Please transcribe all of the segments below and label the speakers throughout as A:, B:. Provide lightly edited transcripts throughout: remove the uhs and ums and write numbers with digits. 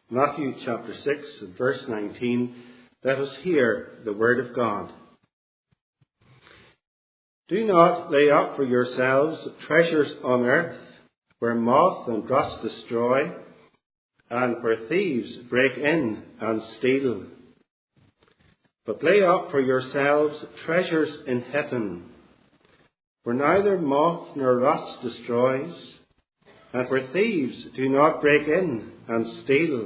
A: Matthew chapter 6 and verse 19. Let us hear the word of God. Do not lay up for yourselves treasures on earth, where moth and rust destroy, and where thieves break in and steal. But lay up for yourselves treasures in heaven, where neither moth nor rust destroys, and where thieves do not break in and steal.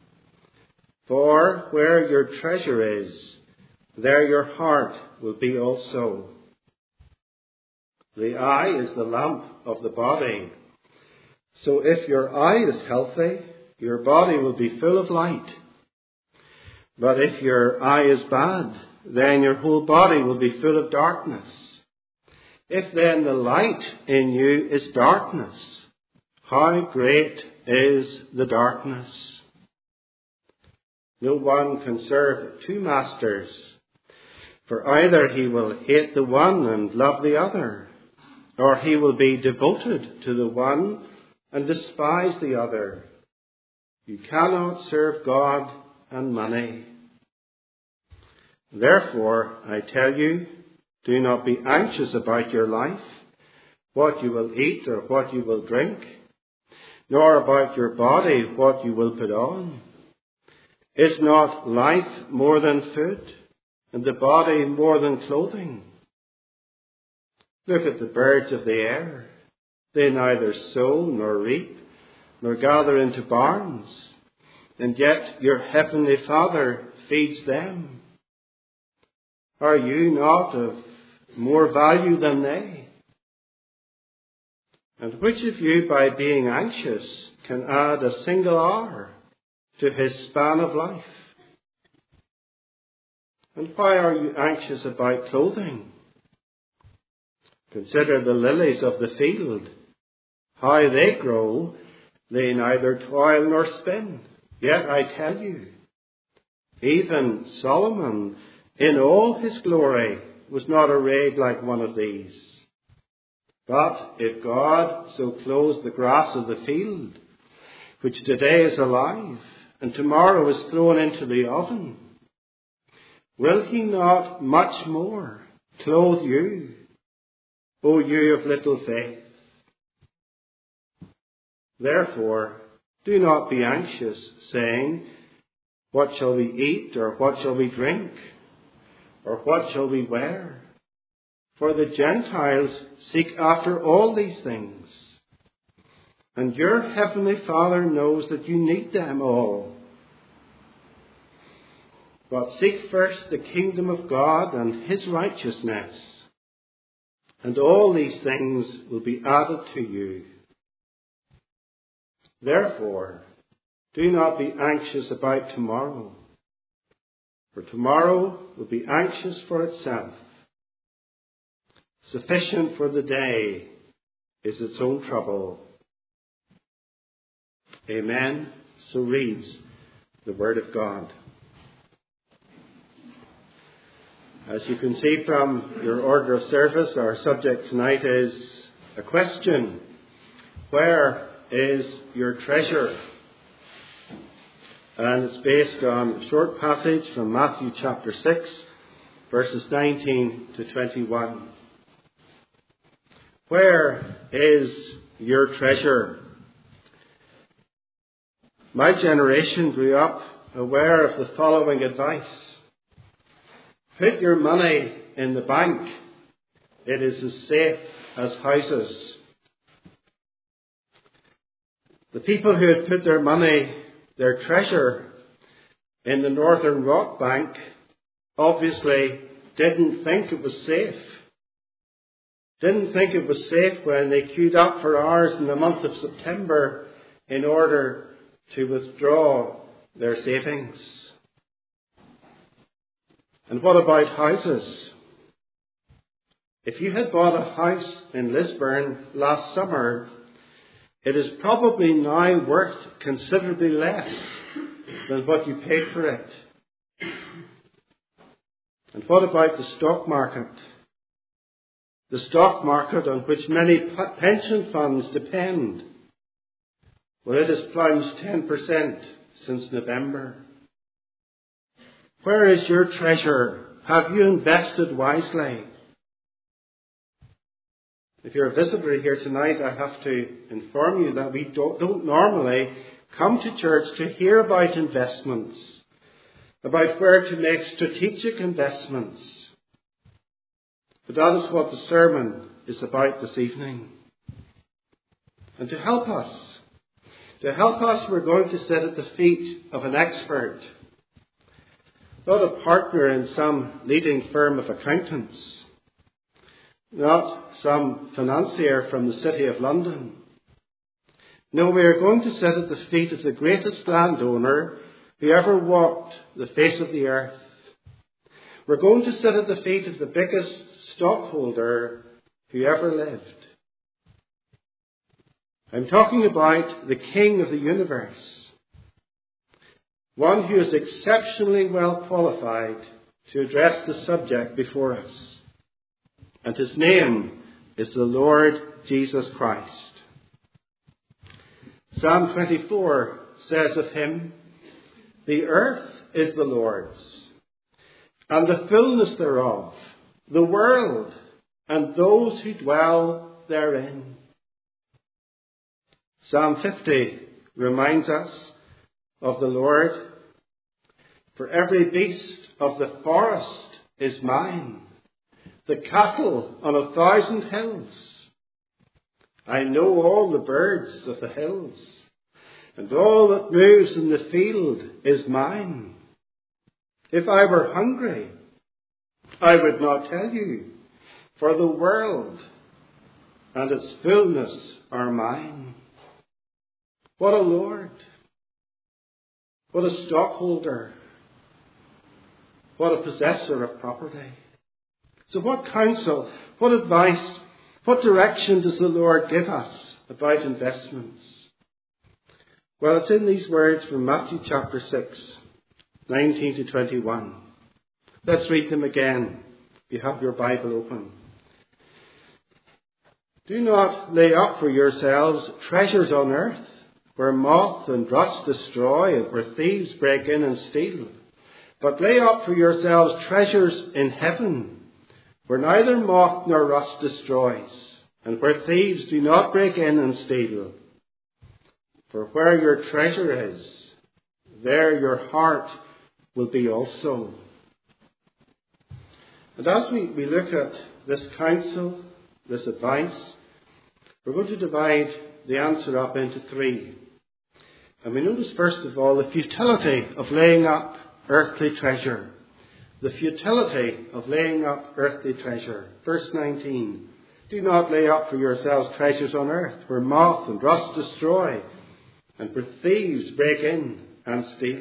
A: For where your treasure is, there your heart will be also. The eye is the lamp of the body. So if your eye is healthy, your body will be full of light. But if your eye is bad, then your whole body will be full of darkness. If then the light in you is darkness, how great is the darkness? No one can serve two masters, for either he will hate the one and love the other, or he will be devoted to the one and despise the other. You cannot serve God and money. Therefore, I tell you, do not be anxious about your life, what you will eat or what you will drink, nor about your body, what you will put on. Is not life more than food, and the body more than clothing? Look at the birds of the air. They neither sow nor reap, nor gather into barns, and yet your heavenly Father feeds them. Are you not of more value than they? And which of you, by being anxious, can add a single hour to his span of life? And why are you anxious about clothing? Consider the lilies of the field, how they grow. They neither toil nor spin. Yet I tell you, even Solomon in all his glory was not arrayed like one of these. But if God so clothes the grass of the field, which today is alive and tomorrow is thrown into the oven, will he not much more clothe you, O you of little faith? Therefore, do not be anxious, saying, what shall we eat, or what shall we drink, or what shall we wear? For the Gentiles seek after all these things, and your heavenly Father knows that you need them all. But seek first the kingdom of God and his righteousness, and all these things will be added to you. Therefore, do not be anxious about tomorrow, for tomorrow will be anxious for itself. Sufficient for the day is its own trouble. Amen. So reads the word of God. As you can see from your order of service, our subject tonight is a question. Where is your treasure? And it's based on a short passage from Matthew chapter 6, verses 19 to 21. Where is your treasure? My generation grew up aware of the following advice. Put your money in the bank. It is as safe as houses. The people who had put their money, their treasure, in the Northern Rock Bank obviously didn't think it was safe. Didn't think it was safe when they queued up for hours in the month of September in order to withdraw their savings. And what about houses? If you had bought a house in Lisburn last summer, it is probably now worth considerably less than what you paid for it. And what about the stock market? The stock market on which many pension funds depend. Well, it has plunged 10% since November? Where is your treasure? Have you invested wisely? If you're a visitor here tonight, I have to inform you that we don't normally come to church to hear about investments, about where to make strategic investments. But that is what the sermon is about this evening. And to help us, we're going to sit at the feet of an expert, not a partner in some leading firm of accountants, not some financier from the City of London. No, we are going to sit at the feet of the greatest landowner who ever walked the face of the earth. We're going to sit at the feet of the biggest stockholder who ever lived. I'm talking about the King of the universe, one who is exceptionally well qualified to address the subject before us. And his name is the Lord Jesus Christ. Psalm 24 says of him, "The earth is the Lord's, and the fullness thereof, the world, and those who dwell therein." Psalm 50 reminds us of the Lord. "For every beast of the forest is mine, the cattle on 1,000 hills. I know all the birds of the hills, and all that moves in the field is mine. If I were hungry, I would not tell you, for the world and its fullness are mine." What a Lord! What a stockholder! What a possessor of property! So what counsel, what advice, what direction does the Lord give us about investments? Well, it's in these words from Matthew chapter 6, 19 to 21. Let's read them again, if you have your Bible open. "Do not lay up for yourselves treasures on earth, where moth and rust destroy and where thieves break in and steal. But lay up for yourselves treasures in heaven, where neither moth nor rust destroys, and where thieves do not break in and steal. For where your treasure is, there your heart will be also." And as we look at this counsel, this advice, we're going to divide the answer up into three. And we notice, first of all, the futility of laying up earthly treasure. The futility of laying up earthly treasure. Verse 19. "Do not lay up for yourselves treasures on earth, where moth and rust destroy, and where thieves break in and steal."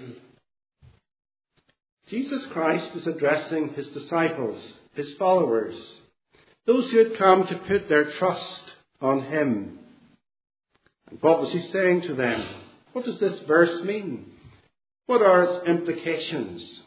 A: Jesus Christ is addressing his disciples, his followers, those who had come to put their trust on him. And what was he saying to them? What does this verse mean? What are its implications?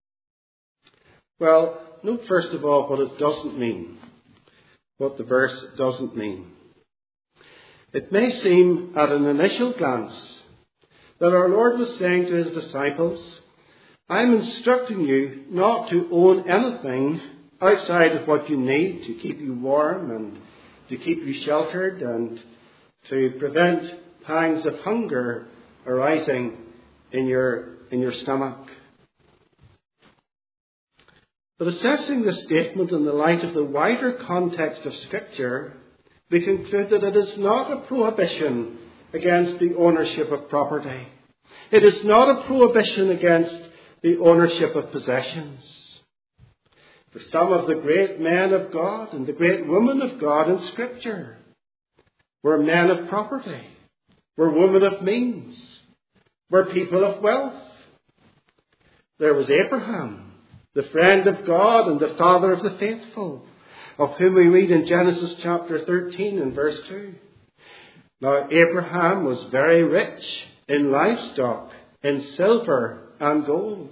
A: Well, note first of all what it doesn't mean. What the verse doesn't mean. It may seem at an initial glance that our Lord was saying to his disciples, "I'm instructing you not to own anything outside of what you need to keep you warm and to keep you sheltered and to prevent pangs of hunger arising in your stomach." But assessing this statement in the light of the wider context of Scripture, we conclude that it is not a prohibition against the ownership of property. It is not a prohibition against the ownership of possessions. For some of the great men of God and the great women of God in Scripture were men of property, were women of means, were people of wealth. There was Abraham, the friend of God and the father of the faithful, of whom we read in Genesis chapter 13 and verse 2. Now, Abraham was very rich in livestock, in silver and gold.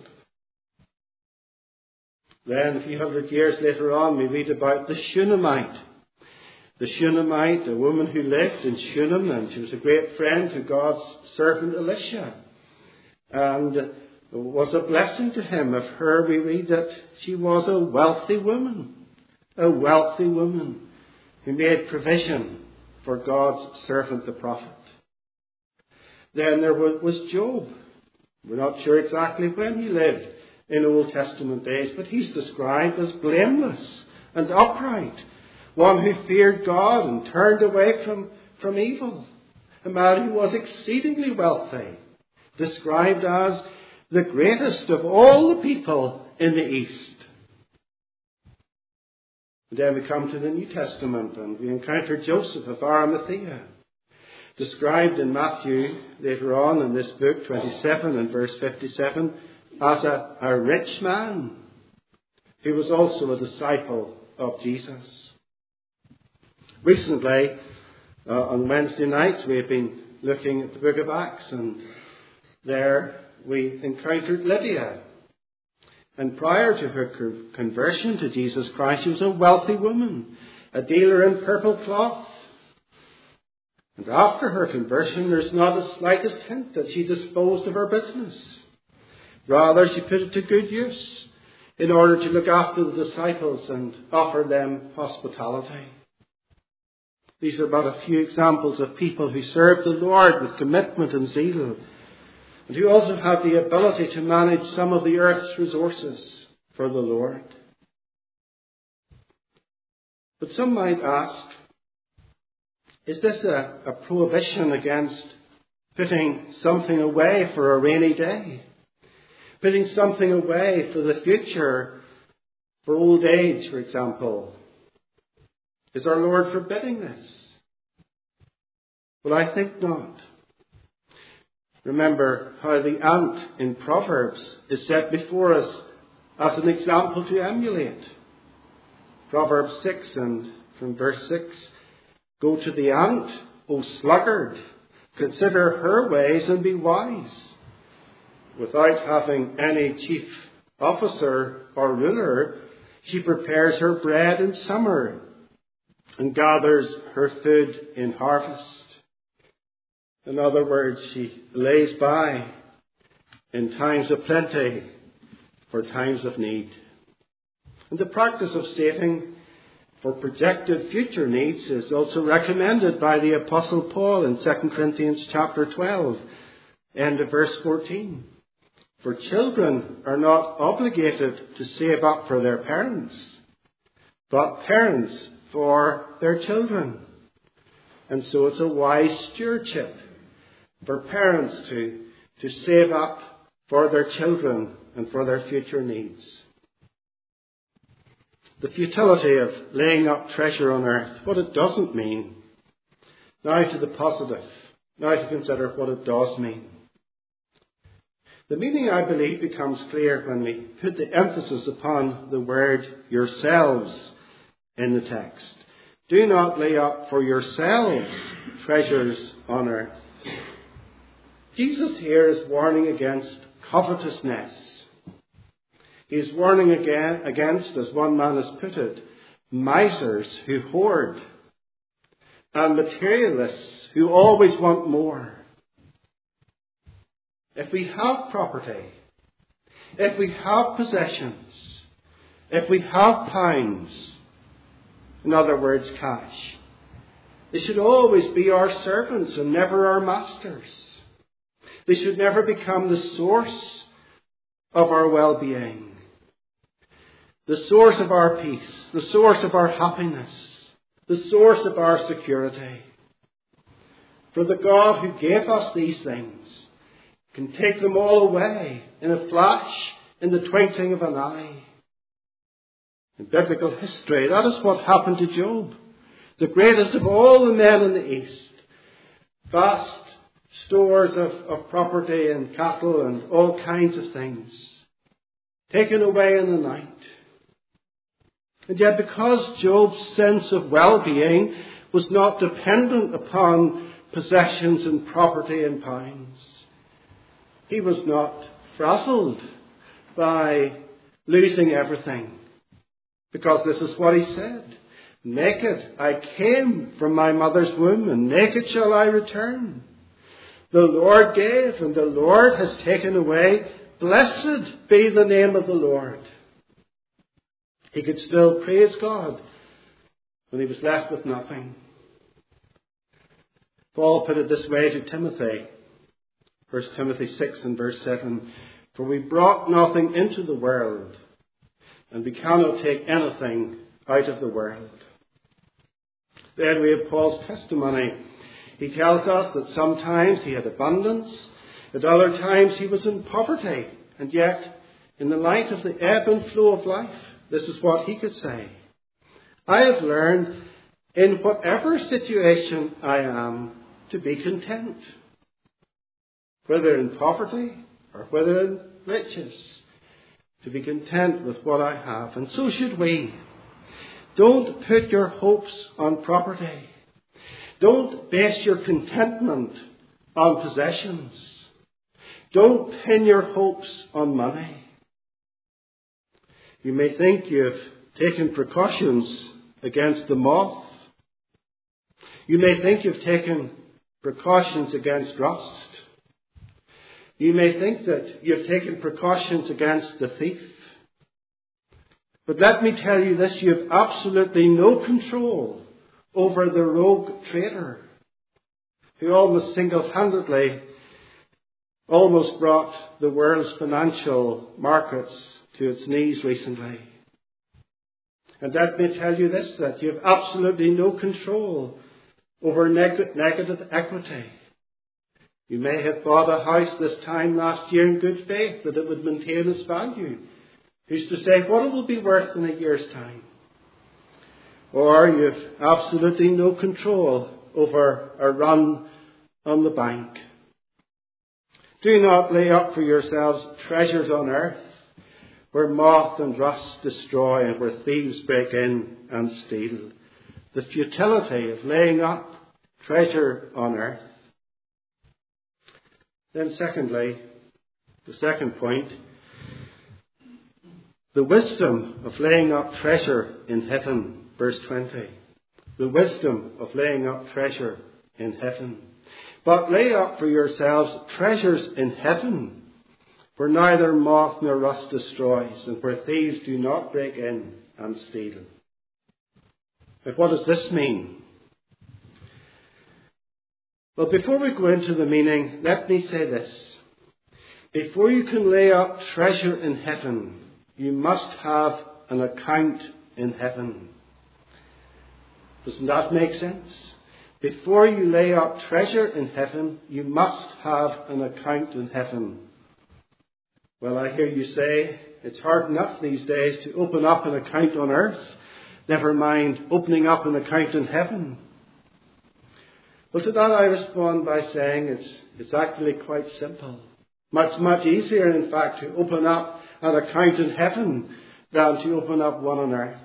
A: Then, a few hundred years later on, we read about the Shunammite. The Shunammite, a woman who lived in Shunem, and she was a great friend to God's servant Elisha. and it was a blessing to him. Of her we read that she was a wealthy woman who made provision for God's servant the prophet. Then there was Job. We're not sure exactly when he lived in Old Testament days, but he's described as blameless and upright, one who feared God and turned away from evil, a man who was exceedingly wealthy, described as the greatest of all the people in the East. And then we come to the New Testament and we encounter Joseph of Arimathea, described in Matthew later on in this book, 27 and verse 57, as a rich man who was also a disciple of Jesus. Recently, on Wednesday nights, we have been looking at the book of Acts, and there we encountered Lydia. And prior to her conversion to Jesus Christ, she was a wealthy woman, a dealer in purple cloth. And after her conversion, there's not the slightest hint that she disposed of her business. Rather, she put it to good use in order to look after the disciples and offer them hospitality. These are but a few examples of people who serve the Lord with commitment and zeal, and who also have the ability to manage some of the earth's resources for the Lord. But some might ask, is this a prohibition against putting something away for a rainy day? Putting something away for the future, for old age, for example? Is our Lord forbidding this? Well, I think not. Remember how the ant in Proverbs is set before us as an example to emulate. Proverbs 6 and from verse 6, "Go to the ant, O sluggard, consider her ways and be wise. Without having any chief officer or ruler, she prepares her bread in summer and gathers her food in harvest." In other words, she lays by in times of plenty for times of need. And the practice of saving for projected future needs is also recommended by the Apostle Paul in 2 Corinthians chapter 12, end of verse 14. "For children are not obligated to save up for their parents, but parents for their children." And so it's a wise stewardship for parents to save up for their children and for their future needs. The futility of laying up treasure on earth, what it doesn't mean. Now to the positive. Now to consider what it does mean. The meaning, I believe, becomes clear when we put the emphasis upon the word yourselves in the text. Do not lay up for yourselves treasures on earth. Jesus here is warning against covetousness. He is warning against, as one man has put it, misers who hoard and materialists who always want more. If we have property, if we have possessions, if we have pounds, in other words, cash, they should always be our servants and never our masters. They should never become the source of our well-being, the source of our peace, the source of our happiness, the source of our security. For the God who gave us these things can take them all away in a flash, in the twinkling of an eye. In biblical history, that is what happened to Job, the greatest of all the men in the East. Vast stores of property and cattle and all kinds of things taken away in the night. And yet, because Job's sense of well-being was not dependent upon possessions and property and pounds, he was not frazzled by losing everything. Because this is what he said: "Naked I came from my mother's womb, and naked shall I return. The Lord gave and the Lord has taken away. Blessed be the name of the Lord. He could still praise God when he was left with nothing. Paul put it this way to Timothy. 1 Timothy 6 and verse 7. For we brought nothing into the world, and we cannot take anything out of the world. Then we have Paul's testimony. He tells us that sometimes he had abundance, at other times he was in poverty, and yet, in the light of the ebb and flow of life, this is what he could say. I have learned, in whatever situation I am, to be content. Whether in poverty or whether in riches, to be content with what I have. And so should we. Don't put your hopes on property. Don't base your contentment on possessions. Don't pin your hopes on money. You may think you've taken precautions against the moth. You may think you've taken precautions against rust. You may think that you've taken precautions against the thief. But let me tell you this, you have absolutely no control over the rogue trader who almost single-handedly brought the world's financial markets to its knees recently. And let me tell you this, that you have absolutely no control over negative equity. You may have bought a house this time last year in good faith that it would maintain its value. Who's to say what it will be worth in a year's time? Or you have absolutely no control over a run on the bank. Do not lay up for yourselves treasures on earth, where moth and rust destroy and where thieves break in and steal. The futility of laying up treasure on earth. Then secondly, the second point, the wisdom of laying up treasure in heaven. Verse 20. The wisdom of laying up treasure in heaven. But lay up for yourselves treasures in heaven, where neither moth nor rust destroys, and where thieves do not break in and steal. But what does this mean? Well, before we go into the meaning, let me say this. Before you can lay up treasure in heaven, you must have an account in heaven. Doesn't that make sense? Before you lay up treasure in heaven, you must have an account in heaven. Well, I hear you say, it's hard enough these days to open up an account on earth, never mind opening up an account in heaven. Well, to that I respond by saying it's actually quite simple. Much easier, in fact, to open up an account in heaven than to open up one on earth.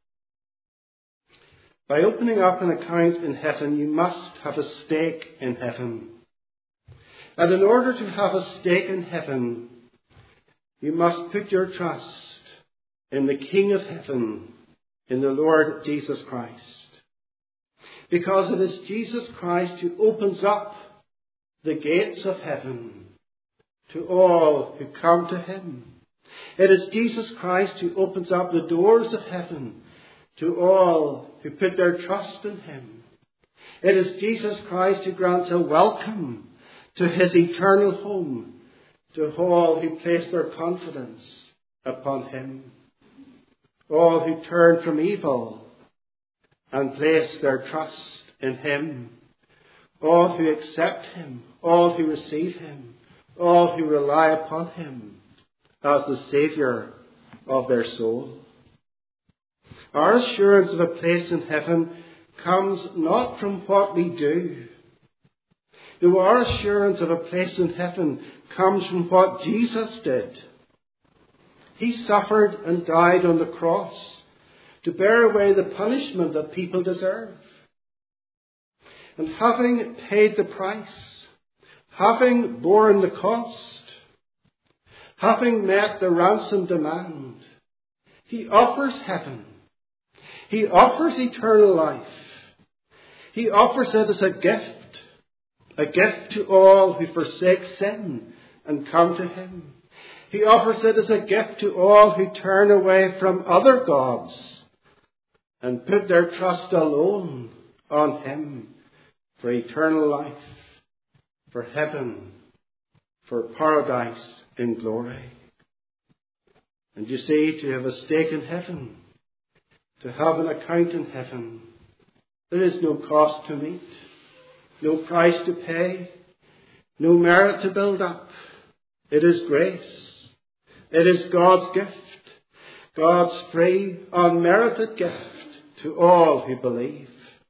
A: By opening up an account in heaven, you must have a stake in heaven. And in order to have a stake in heaven, you must put your trust in the King of heaven, in the Lord Jesus Christ. Because it is Jesus Christ who opens up the gates of heaven to all who come to him. It is Jesus Christ who opens up the doors of heaven to all who put their trust in him. It is Jesus Christ who grants a welcome to his eternal home to all who place their confidence upon him. All who turn from evil and place their trust in him. All who accept him, all who receive him, all who rely upon him as the Saviour of their soul. Our assurance of a place in heaven comes not from what we do. No, our assurance of a place in heaven comes from what Jesus did. He suffered and died on the cross to bear away the punishment that people deserve. And having paid the price, having borne the cost, having met the ransom demand, he offers heaven. He offers eternal life. He offers it as a gift, a gift to all who forsake sin and come to him. He offers it as a gift to all who turn away from other gods and put their trust alone on him for eternal life, for heaven, for paradise in glory. And you see, to have a stake in heaven, to have an account in heaven, there is no cost to meet, no price to pay, no merit to build up. It is grace. It is God's gift, God's free, unmerited gift to all who believe.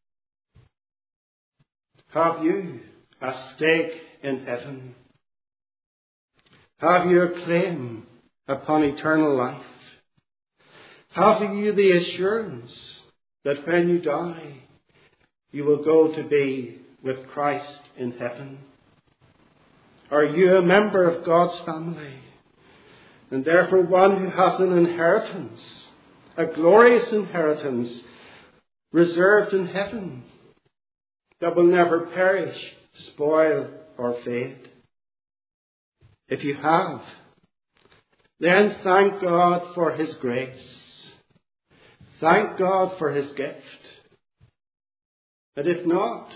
A: Have you a stake in heaven? Have you a claim upon eternal life? Have you the assurance that when you die, you will go to be with Christ in heaven? Are you a member of God's family, and therefore one who has an inheritance, a glorious inheritance reserved in heaven that will never perish, spoil, or fade? If you have, then thank God for his grace. Thank God for his gift. And if not,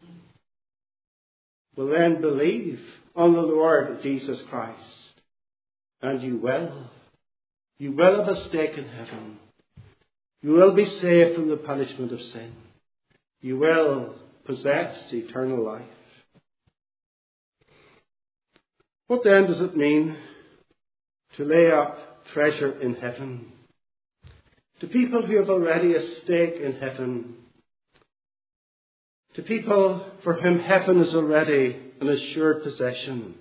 A: well then believe on the Lord Jesus Christ, and you will. You will have a stake in heaven. You will be saved from the punishment of sin. You will possess eternal life. What then does it mean to lay up treasure in heaven? To people who have already a stake in heaven, to people for whom heaven is already an assured possession.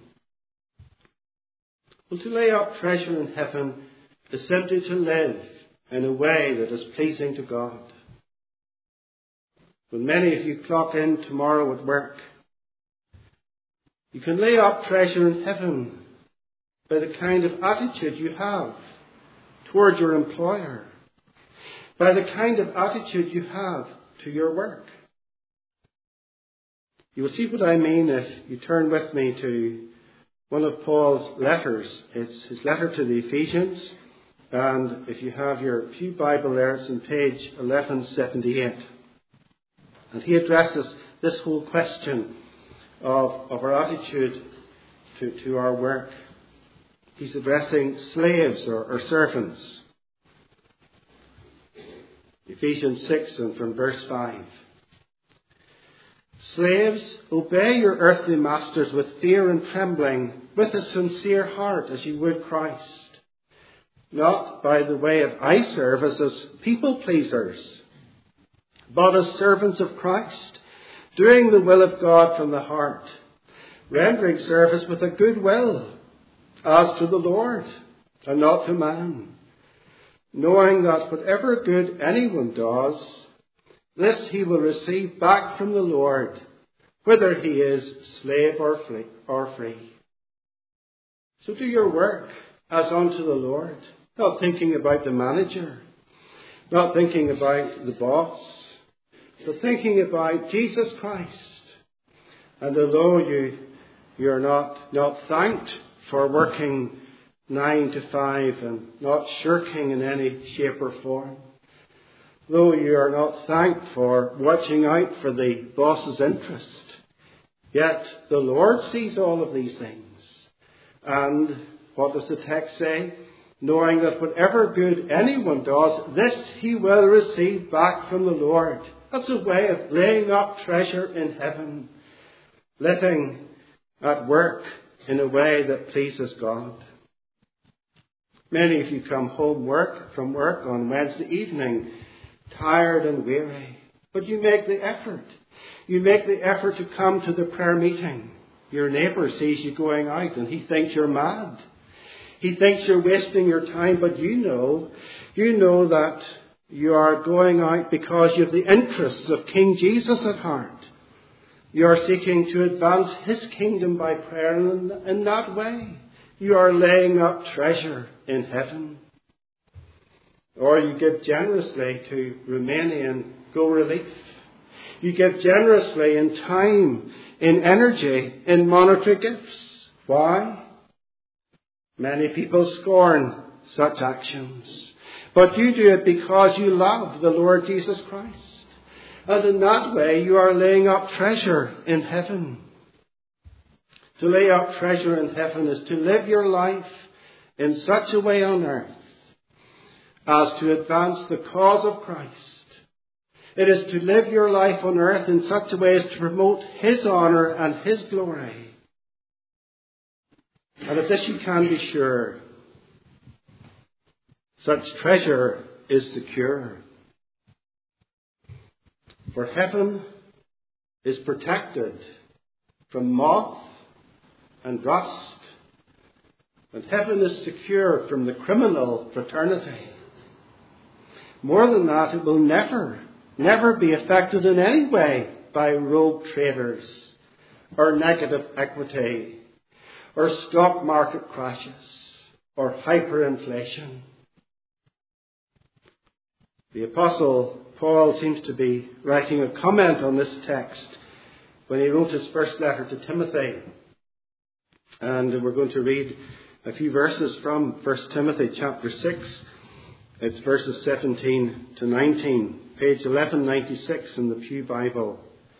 A: Well, to lay up treasure in heaven is simply to live in a way that is pleasing to God. When many of you clock in tomorrow at work, you can lay up treasure in heaven by the kind of attitude you have toward your employer, by the kind of attitude you have to your work. You will see what I mean if you turn with me to one of Paul's letters. It's his letter to the Ephesians. And if you have your Pew Bible there, it's on page 1178. And he addresses this whole question of our attitude to our work. He's addressing slaves or servants. Ephesians 6 and from verse 5. Slaves, obey your earthly masters with fear and trembling, with a sincere heart as you would Christ, not by the way of eye service as people pleasers, but as servants of Christ, doing the will of God from the heart, rendering service with a good will, as to the Lord and not to man, knowing that whatever good anyone does, this he will receive back from the Lord, whether he is slave or free. So do your work as unto the Lord, not thinking about the manager, not thinking about the boss, but thinking about Jesus Christ. And although you're not thanked for working 9 to 5 and not shirking in any shape or form, though you are not thanked for watching out for the boss's interest, yet the Lord sees all of these things. And what does the text say? Knowing that whatever good anyone does, this he will receive back from the Lord. That's a way of laying up treasure in heaven, living at work in a way that pleases God. Many of you come home from work on Wednesday evening, tired and weary, but you make the effort. You make the effort to come to the prayer meeting. Your neighbour sees you going out and he thinks you're mad. He thinks you're wasting your time, but you know that you are going out because you have the interests of King Jesus at heart. You are seeking to advance his kingdom by prayer, and in that way you are laying up treasure in heaven. Or you give generously to Romanian Go Relief. You give generously in time, in energy, in monetary gifts. Why? Many people scorn such actions. But you do it because you love the Lord Jesus Christ. And in that way you are laying up treasure in heaven. To lay up treasure in heaven is to live your life in such a way on earth as to advance the cause of Christ. It is to live your life on earth in such a way as to promote His honour and His glory. And of this you can be sure. Such treasure is secure. For heaven is protected from moth and rust. And heaven is secure from the criminal fraternity. More than that, it will never be affected in any way by rogue traders or negative equity or stock market crashes or hyperinflation. The Apostle Paul seems to be writing a comment on this text when he wrote his first letter to Timothy. And we're going to read a few verses from 1 Timothy chapter 6. It's verses 17 to 19, page 1196 in the Pew Bible.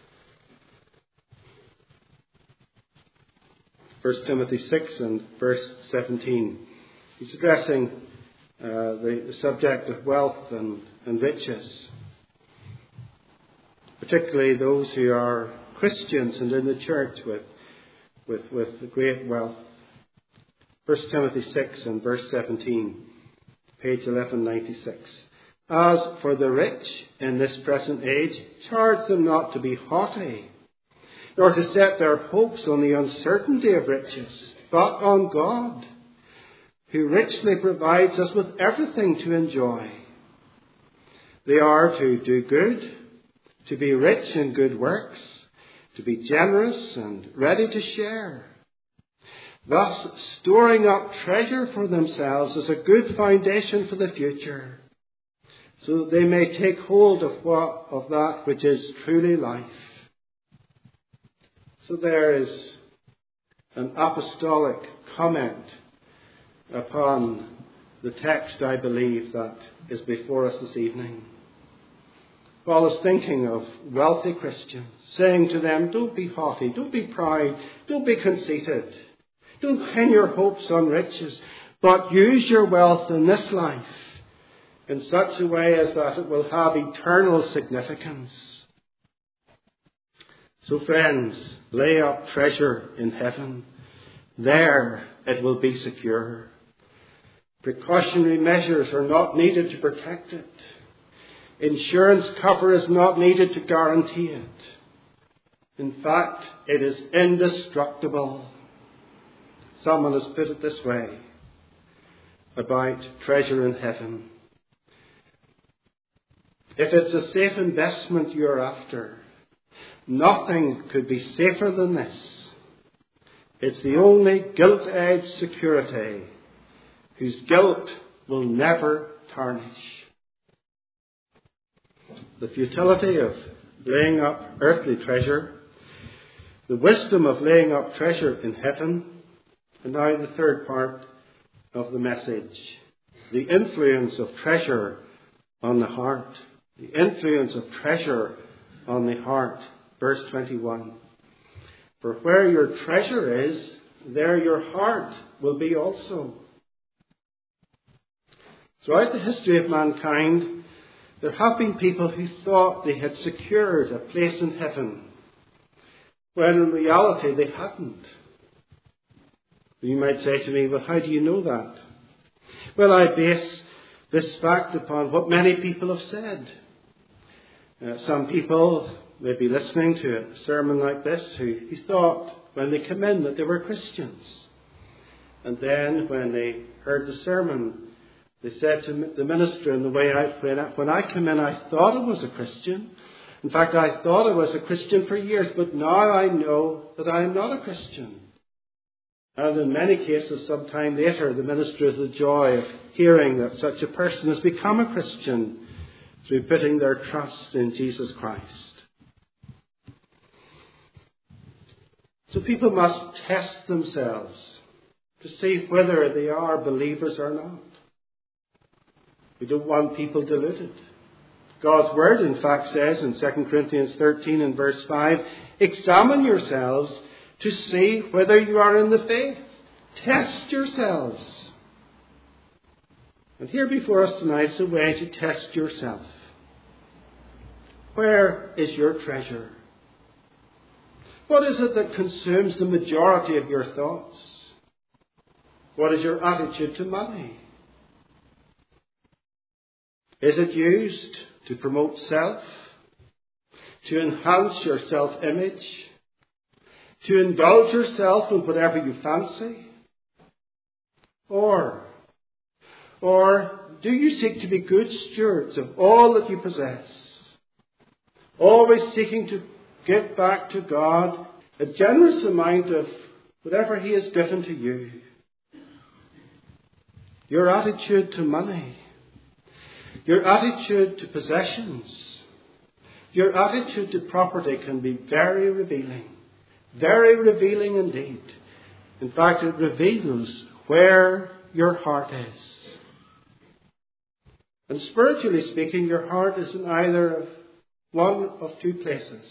A: 1 Timothy 6 and verse 17. He's addressing the subject of wealth and riches, particularly those who are Christians and in the church with great wealth. 1 Timothy 6 and verse 17, page 1196. As for the rich in this present age, charge them not to be haughty, nor to set their hopes on the uncertainty of riches, but on God, who richly provides us with everything to enjoy. They are to do good, to be rich in good works, to be generous and ready to share, thus storing up treasure for themselves as a good foundation for the future, so that they may take hold of that which is truly life. So there is an apostolic comment upon the text, I believe, that is before us this evening. Paul is thinking of wealthy Christians, saying to them, don't be haughty, don't be proud, don't be conceited, don't pin your hopes on riches, but use your wealth in this life in such a way as that it will have eternal significance. So friends, lay up treasure in heaven. There it will be secure. Precautionary measures are not needed to protect it. Insurance cover is not needed to guarantee it. In fact, it is indestructible. Someone has put it this way about treasure in heaven. If it's a safe investment you're after, nothing could be safer than this. It's the only gilt-edged security whose gilt will never tarnish. The futility of laying up earthly treasure, the wisdom of laying up treasure in heaven, and now the third part of the message, the influence of treasure on the heart. The influence of treasure on the heart. Verse 21. For where your treasure is, there your heart will be also. Throughout the history of mankind, there have been people who thought they had secured a place in heaven, when in reality they hadn't. You might say to me, well, how do you know that? Well, I base this fact upon what many people have said. Some people may be listening to a sermon like this who thought when they came in that they were Christians. And then when they heard the sermon, they said to the minister on the way out, when I came in, I thought I was a Christian. In fact, I thought I was a Christian for years, but now I know that I am not a Christian. And in many cases, sometime later, the minister has the joy of hearing that such a person has become a Christian through putting their trust in Jesus Christ. So people must test themselves to see whether they are believers or not. We don't want people deluded. God's word, in fact, says in 2 Corinthians 13 and verse 5, examine yourselves to see whether you are in the faith. Test yourselves. And here before us tonight is a way to test yourself. Where is your treasure? What is it that consumes the majority of your thoughts? What is your attitude to money? Is it used to promote self, to enhance your self-image, to indulge yourself in whatever you fancy? Or do you seek to be good stewards of all that you possess, always seeking to give back to God a generous amount of whatever He has given to you? Your attitude to money, your attitude to possessions, your attitude to property can be very revealing indeed. In fact, it reveals where your heart is. And spiritually speaking, your heart is in either one of two places.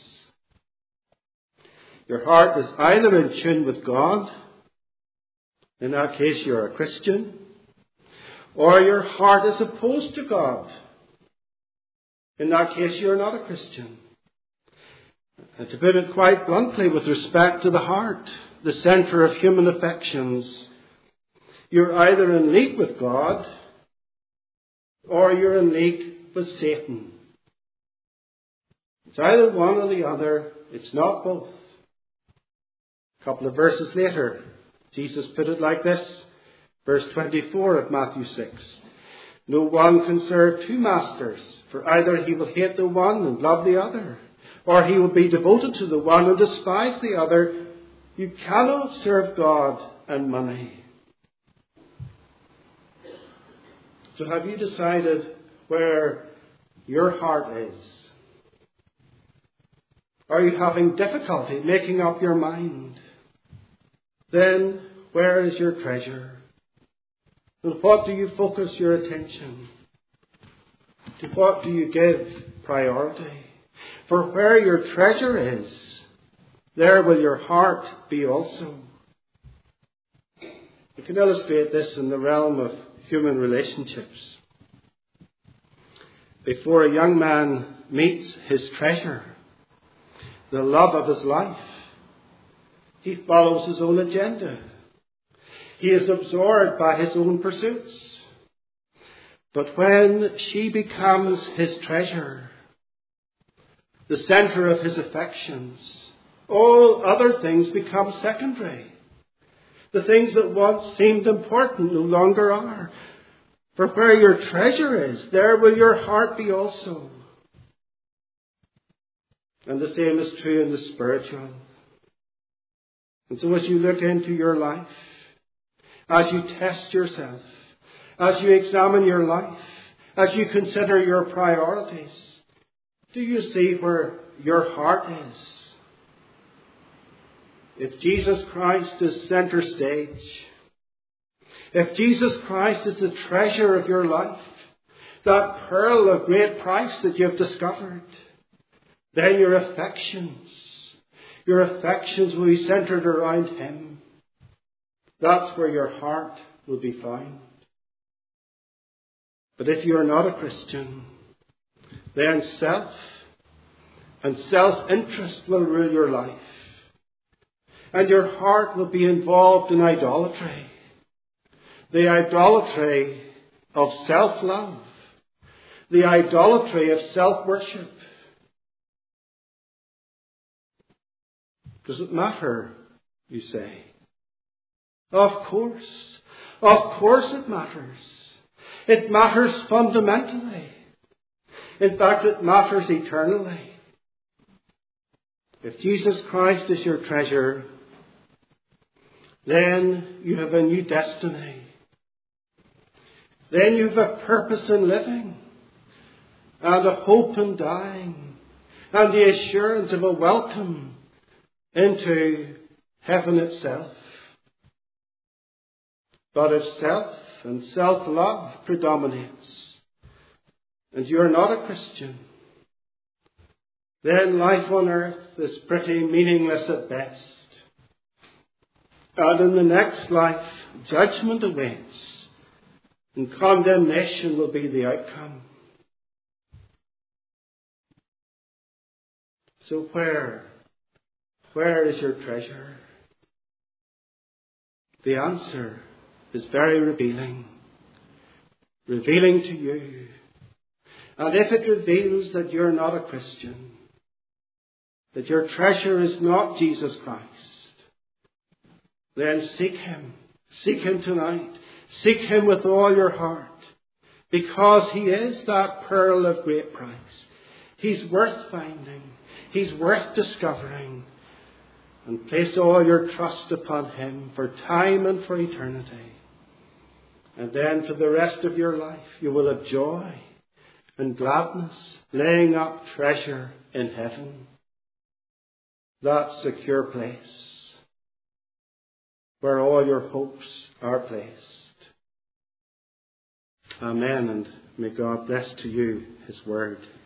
A: Your heart is either in tune with God, in that case you're a Christian, or your heart is opposed to God. In that case, you're not a Christian. And to put it quite bluntly, with respect to the heart, the centre of human affections, you're either in league with God, or you're in league with Satan. It's either one or the other. It's not both. A couple of verses later, Jesus put it like this. Verse 24 of Matthew 6. No one can serve two masters, for either he will hate the one and love the other, or he will be devoted to the one and despise the other. You cannot serve God and money. So have you decided where your heart is? Are you having difficulty making up your mind? Then where is your treasure? And what do you focus your attention? To what do you give priority? For where your treasure is, there will your heart be also. We can illustrate this in the realm of human relationships. Before a young man meets his treasure, the love of his life, he follows his own agenda. He is absorbed by his own pursuits. But when she becomes his treasure, the centre of his affections, all other things become secondary. The things that once seemed important no longer are. For where your treasure is, there will your heart be also. And the same is true in the spiritual. And so as you look into your life, as you test yourself, as you examine your life, as you consider your priorities, do you see where your heart is? If Jesus Christ is center stage, if Jesus Christ is the treasure of your life, that pearl of great price that you have discovered, then your affections will be centered around Him. That's where your heart will be found. But if you are not a Christian, then self and self-interest will rule your life. And your heart will be involved in idolatry. The idolatry of self-love. The idolatry of self-worship. Does it matter, you say? Of course it matters. It matters fundamentally. In fact, it matters eternally. If Jesus Christ is your treasure, then you have a new destiny. Then you have a purpose in living, and a hope in dying, and the assurance of a welcome into heaven itself. But if self and self-love predominates, and you're not a Christian, then life on earth is pretty meaningless at best. And in the next life, judgment awaits, and condemnation will be the outcome. So where is your treasure? The answer is very revealing to you. And if it reveals that you're not a Christian, that your treasure is not Jesus Christ, then seek Him. Seek Him tonight. Seek Him with all your heart, because He is that pearl of great price. He's worth finding. He's worth discovering. And place all your trust upon Him for time and for eternity. And then for the rest of your life you will have joy and gladness, laying up treasure in heaven. That secure place where all your hopes are placed. Amen, and may God bless to you His word.